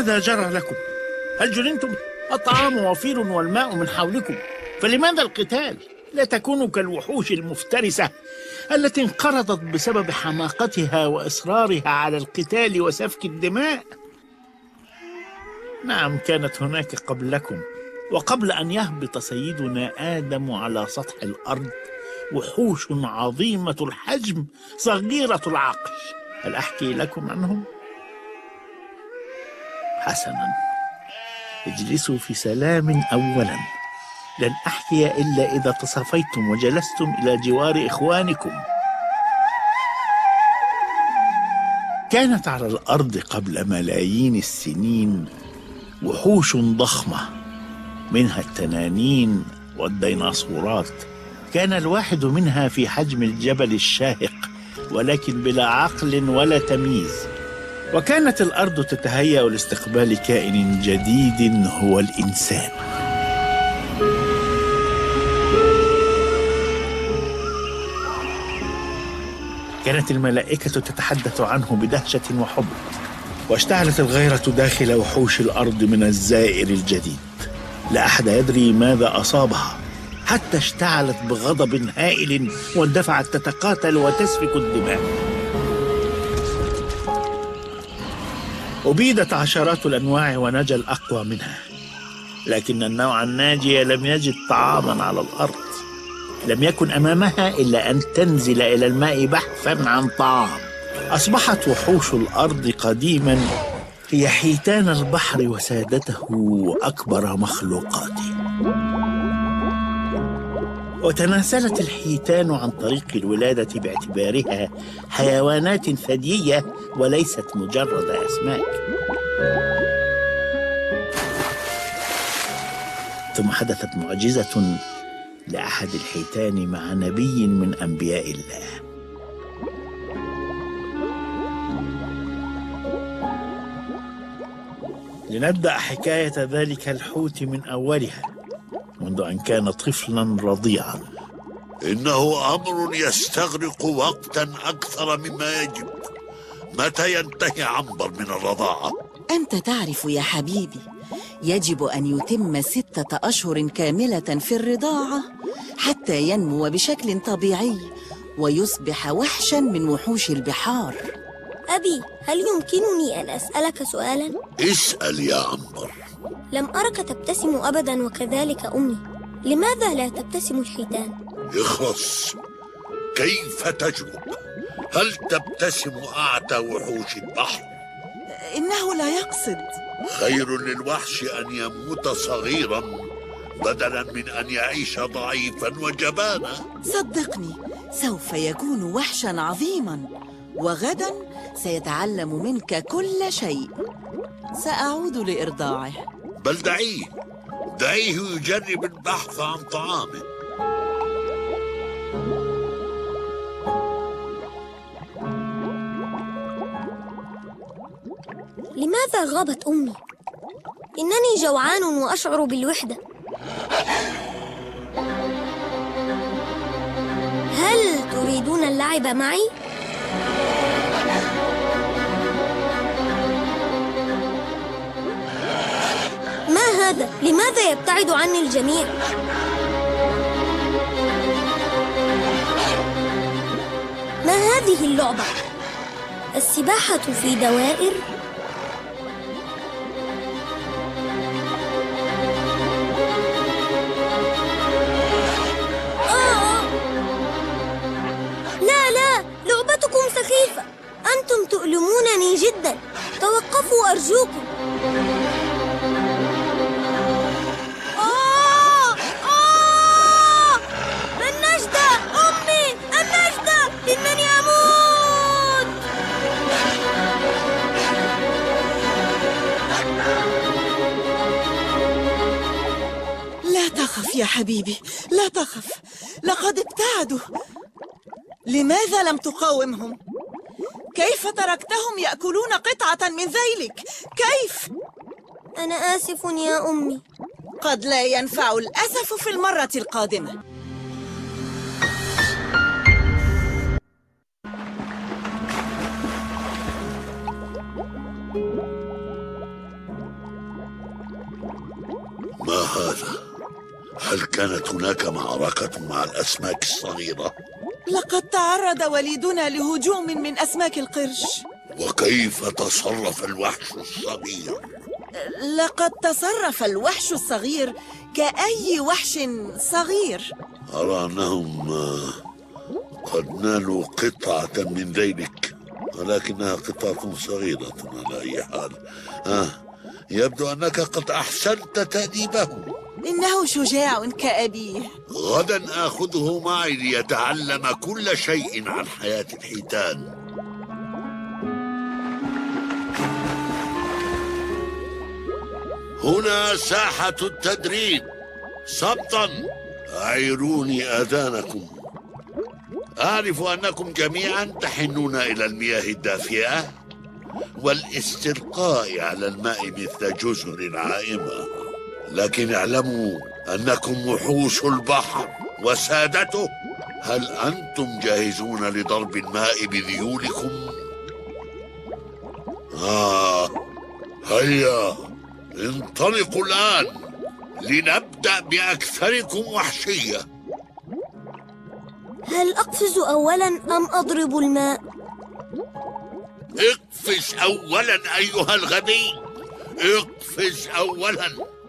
ماذا جرى لكم؟ هل جننتم؟ الطعام وفير والماء من حولكم، فلماذا القتال؟ لا تكونوا كالوحوش المفترسة التي انقرضت بسبب حماقتها وإصرارها على القتال وسفك الدماء. نعم، كانت هناك قبلكم وقبل أن يهبط سيدنا آدم على سطح الأرض وحوش عظيمة الحجم صغيرة العقل. هل أحكي لكم عنهم؟ حسنا، اجلسوا في سلام. أولا، لن أحكي إلا إذا تصافيتم وجلستم إلى جوار إخوانكم. كانت على الأرض قبل ملايين السنين وحوش ضخمة، منها التنانين والديناصورات. كان الواحد منها في حجم الجبل الشاهق، ولكن بلا عقل ولا تمييز. وكانت الأرض تتهيأ لاستقبال كائن جديد هو الإنسان. كانت الملائكة تتحدث عنه بدهشة وحب، واشتعلت الغيرة داخل وحوش الأرض من الزائر الجديد. لا أحد يدري ماذا أصابها، حتى اشتعلت بغضب هائل واندفعت تتقاتل وتسفك الدماء. أبيدت عشرات الأنواع ونجا الأقوى منها، لكن النوع الناجي لم يجد طعاما على الأرض. لم يكن أمامها إلا أن تنزل إلى الماء بحثا عن طعام. أصبحت وحوش الأرض قديما هي حيتان البحر وسادته وأكبر مخلوقاته. وتناسلت الحيتان عن طريق الولادة باعتبارها حيوانات ثديية وليست مجرد أسماك. ثم حدثت معجزة لأحد الحيتان مع نبي من أنبياء الله. لنبدأ حكاية ذلك الحوت من أولها، منذ أن كان طفلا رضيعا. إنه أمر يستغرق وقتا أكثر مما يجب. متى ينتهي عنبر من الرضاعة؟ أنت تعرف يا حبيبي، يجب أن يتم 6 أشهر كاملة في الرضاعة حتى ينمو بشكل طبيعي ويصبح وحشا من وحوش البحار. أبي، هل يمكنني أن أسألك سؤالا؟ اسأل يا عنبر. لم أرك تبتسم أبدا وكذلك أمي، لماذا لا تبتسم الحيتان؟ اخرس، كيف تجرؤ؟ هل تبتسم أعتى وحوش البحر؟ إنه لا يقصد. خير للوحش أن يموت صغيرا بدلا من أن يعيش ضعيفا وجبانا. صدقني، سوف يكون وحشا عظيما، وغدا سيتعلم منك كل شيء. سأعود لإرضاعه. بل دعيه يجرب البحث عن طعامه. لماذا غابت أمي؟ إنني جوعان وأشعر بالوحدة. هل تريدون اللعب معي؟ ما هذا؟ لماذا يبتعد عني الجميع؟ ما هذه اللعبة؟ السباحة في دوائر؟ لا، لعبتكم سخيفة. أنتم تؤلمونني جدا. توقفوا أرجوكم. النجدة! أمي! النجدة! إنني أموت! لا تخف يا حبيبي، لا تخف، لقد ابتعدوا. لماذا لم تقاومهم؟ كيف تركتهم يأكلون قطعة من ذيلك؟ كيف؟ أنا آسف يا أمي. قد لا ينفع الأسف في المرة القادمة. هل كانت هناك معركة مع الأسماك الصغيرة؟ لقد تعرض وليدنا لهجوم من أسماك القرش. وكيف تصرف الوحش الصغير؟ لقد تصرف الوحش الصغير كأي وحش صغير. أرى أنهم قد نالوا قطعة من ذيلك، ولكنها قطعة صغيرة على أي حال. يبدو أنك قد أحسنت تأديبه. إنه شجاع كأبيه. غدا آخذه معي ليتعلم كل شيء عن حياة الحيتان. هنا ساحة التدريب، صمتا. أعيروني آذانكم. أعرف أنكم جميعا تحنون إلى المياه الدافئة والاستلقاء على الماء مثل جزر عائمة، لكن اعلموا أنكم وحوش البحر وسادته. هل أنتم جاهزون لضرب الماء بذيولكم؟ هيا انطلقوا الآن لنبدأ بأكثركم وحشية. هل أقفز أولا أم أضرب الماء؟ اقفز أولا أيها الغبي، اقفز أولا.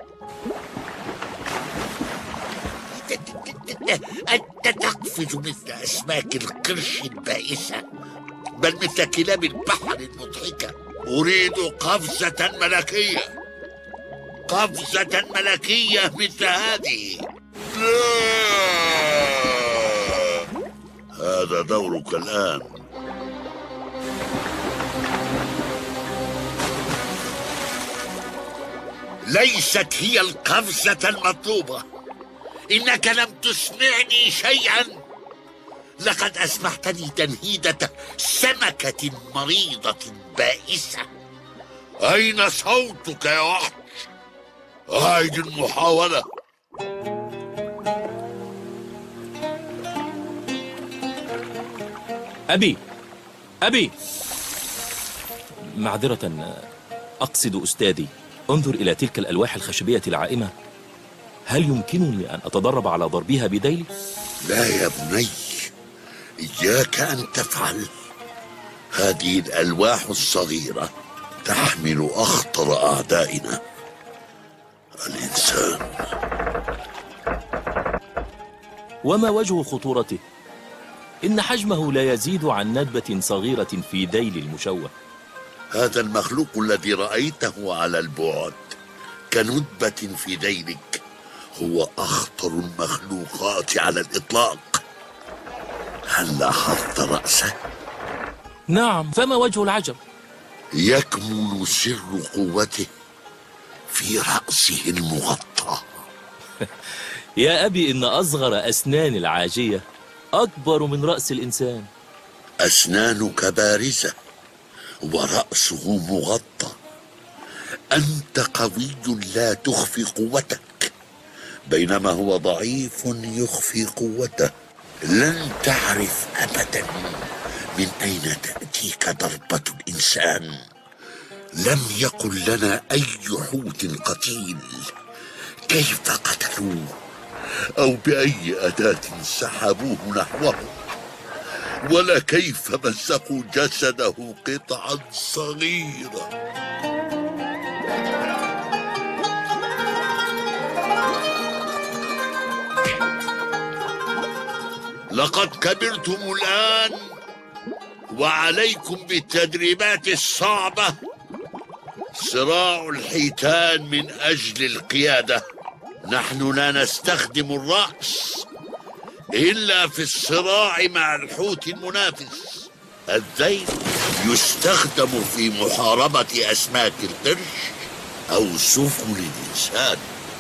أنت تقفز مثل أسماك القرش البائسة، بل مثل كلاب البحر المضحكة. أريد قفزة ملكية، قفزة ملكية مثل هذه. هذا دورك الآن. ليست هي القفزة المطلوبة. إنك لم تسمعني شيئا. لقد أسمحتني تنهيدة سمكة مريضة بائسة. أين صوتك يا وحش؟ أعد المحاولة. أبي معذرة، أقصد أستاذي، انظر إلى تلك الألواح الخشبية العائمة. هل يمكنني أن أتدرب على ضربها بديلي؟ لا يا بني، إياك أن تفعل. هذه الألواح الصغيرة تحمل أخطر أعدائنا، الإنسان. وما وجه خطورته؟ إن حجمه لا يزيد عن ندبة صغيرة في ذيل المشوه. هذا المخلوق الذي رأيته على البعد كندبة في ذيلك هو أخطر المخلوقات على الإطلاق. هل لاحظت رأسه؟ نعم، فما وجه العجب؟ يكمن سر قوته في رأسه المغطى. يا أبي، إن أصغر أسنان العاجية أكبر من رأس الإنسان. أسنانك بارزة ورأسه مغطى. أنت قوي لا تخفي قوتك، بينما هو ضعيف يخفي قوته. لن تعرف أبدا من أين تأتيك ضربة الإنسان. لم يقل لنا أي حوت قتيل كيف قتلوه أو بأي أداة سحبوه نحوه، ولا كيف مزقوا جسده قطعا صغيرة. لقد كبرتم الآن وعليكم بالتدريبات الصعبة. صراع الحيتان من أجل القيادة. نحن لا نستخدم الرأس إلا في الصراع مع الحوت المنافس. الذيل يستخدم في محاربة أسماك القرش أو سفن الإنسان.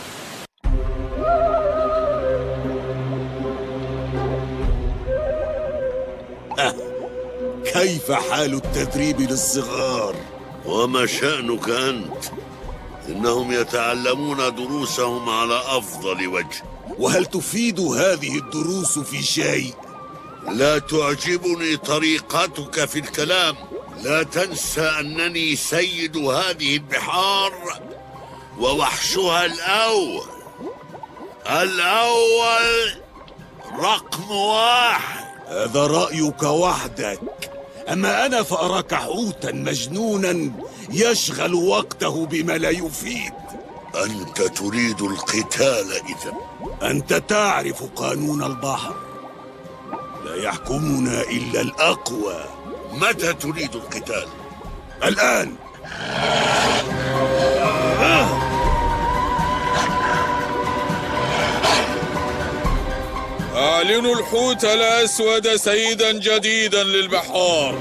كيف حال التدريب للصغار؟ وما شأنك أنت؟ إنهم يتعلمون دروسهم على أفضل وجه. وهل تفيد هذه الدروس في شيء؟ لا تعجبني طريقتك في الكلام. لا تنسى أنني سيد هذه البحار ووحشها الأول. الأول رقم 1. هذا رأيك وحدك، أما أنا فأراك حوتا مجنونا يشغل وقته بما لا يفيد. أنت تريد القتال إذا؟ أنت تعرف قانون البحر، لا يحكمنا إلا الأقوى. متى تريد القتال؟ الآن. أعلنوا الحوت الأسود سيدا جديدا للبحار.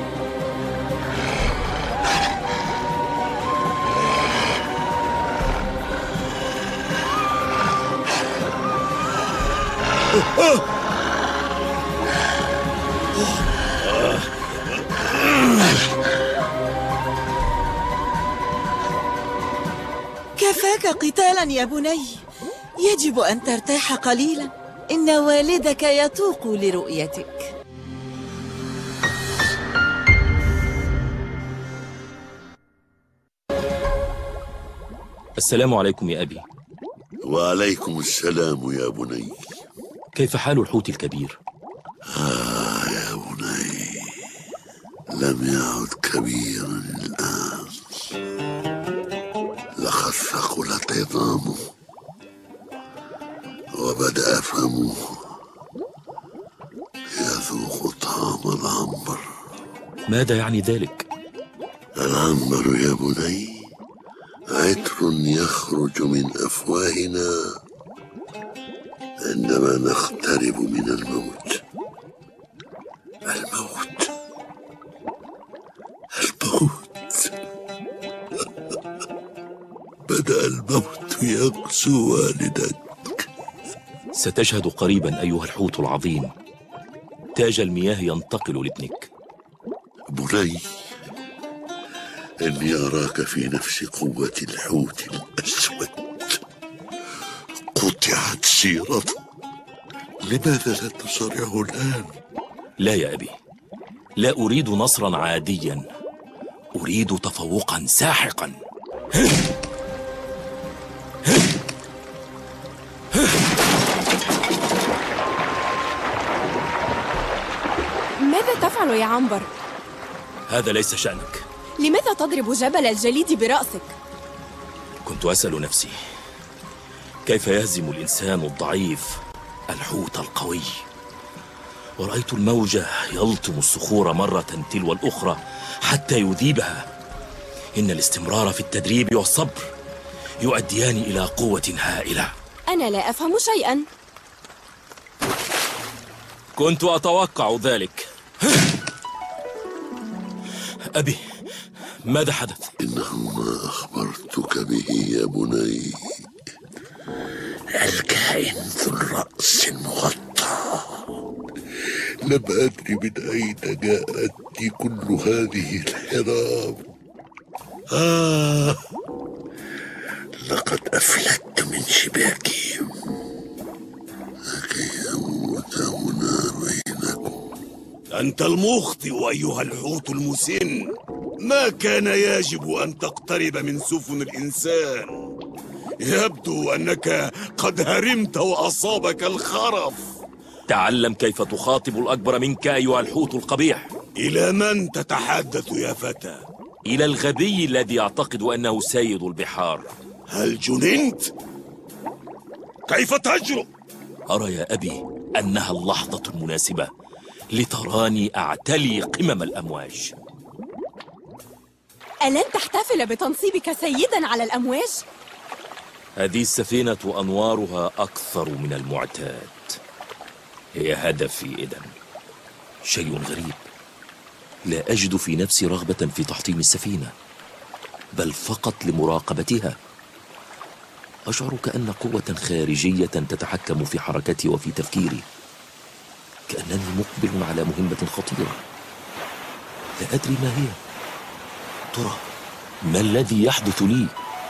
كفاك قتالا يا بني، يجب أن ترتاح قليلا، إن والدك يتوق لرؤيتك. السلام عليكم يا أبي. وعليكم السلام يا بني. كيف حال الحوت الكبير؟ يا بني، لم يعد كبيرا الآن، لقد ثقلت عظامه وبدأ فمه يذوق طعم العنبر. ماذا يعني ذلك؟ العنبر يا بني عطر يخرج من أفواهنا عندما نقترب من الموت. الموت بدأ الموت يغزو والدك. ستشهد قريبا أيها الحوت العظيم تاج المياه ينتقل لابنك. بني، إني أراك في نفس قوة الحوت الأسود. قطعت سيرته، لماذا لا تصارعه الآن؟ لا يا أبي، لا أريد نصرا عاديا، أريد تفوقا ساحقا. ماذا تفعل يا عنبر؟ هذا ليس شأنك. لماذا تضرب جبل الجليد برأسك؟ كنت أسأل نفسي كيف يهزم الإنسان الضعيف الحوت القوي، ورأيت الموجة يلطم الصخور مرة تلو الأخرى حتى يذيبها. إن الاستمرار في التدريب والصبر يؤديان إلى قوة هائلة. أنا لا أفهم شيئا. كنت أتوقع ذلك. أبي، ماذا حدث؟ إنه ما أخبرتك به يا بني. الكائن ذو الرأس المغطى، لم أدري من أين جاءتني كل هذه الحرام. لقد أفلت من شباكهم لكي أموت هنا بينكم. أنت المخطئ أيها الحوت المسن. ما كان يجب أن تقترب من سفن الإنسان. يبدو أنك قد هرمت وأصابك الخرف. تعلم كيف تخاطب الأكبر منك أيها الحوت القبيح. إلى من تتحدث يا فتى؟ إلى الغبي الذي يعتقد أنه سيد البحار. هل جننت؟ كيف تجرؤ؟ أرى يا أبي أنها اللحظة المناسبة لتراني أعتلي قمم الأمواج. ألن تحتفل بتنصيبك سيدا على الأمواج؟ هذه السفينة أنوارها أكثر من المعتاد. هي هدفي إذن. شيء غريب، لا أجد في نفسي رغبة في تحطيم السفينة، بل فقط لمراقبتها. أشعر كأن قوة خارجية تتحكم في حركتي وفي تفكيري، كأنني مقبل على مهمة خطيرة لا أدري ما هي. ترى ما الذي يحدث لي؟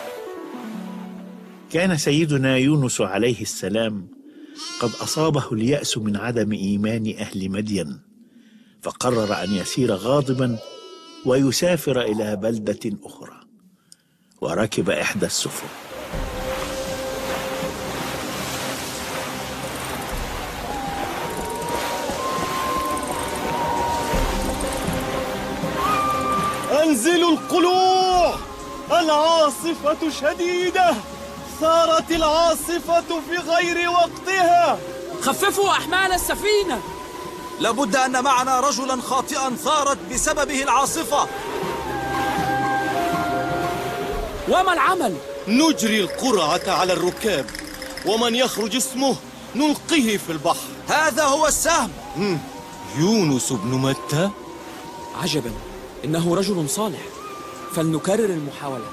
كان سيدنا يونس عليه السلام قد أصابه اليأس من عدم إيمان أهل مدين، فقرر أن يسير غاضبا ويسافر إلى بلدة أخرى، وركب إحدى السفن. تنزل القلوع. العاصفة شديدة، ثارت العاصفة في غير وقتها. خففوا أحمال السفينة. لابد أن معنا رجلا خاطئا ثارت بسببه العاصفة. وما العمل؟ نجري القرعة على الركاب، ومن يخرج اسمه نلقيه في البحر. هذا هو السهم. يونس بن متى. عجبا، إنه رجل صالح، فلنكرر المحاولة.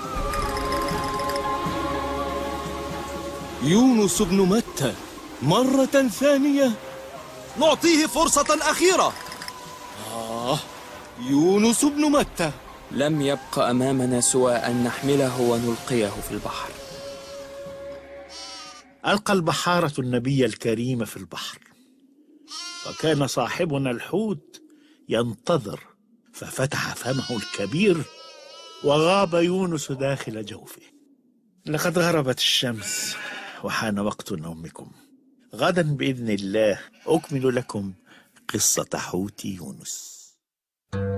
يونس بن متى مرة ثانية. نعطيه فرصة أخيرة. يونس بن متى. لم يبق أمامنا سوى أن نحمله ونلقيه في البحر. ألقى البحارة النبي الكريم في البحر، وكان صاحبنا الحوت ينتظر، ففتح فمه الكبير وغاب يونس داخل جوفه. لقد غربت الشمس وحان وقت نومكم. غدا بإذن الله أكمل لكم قصة حوت يونس.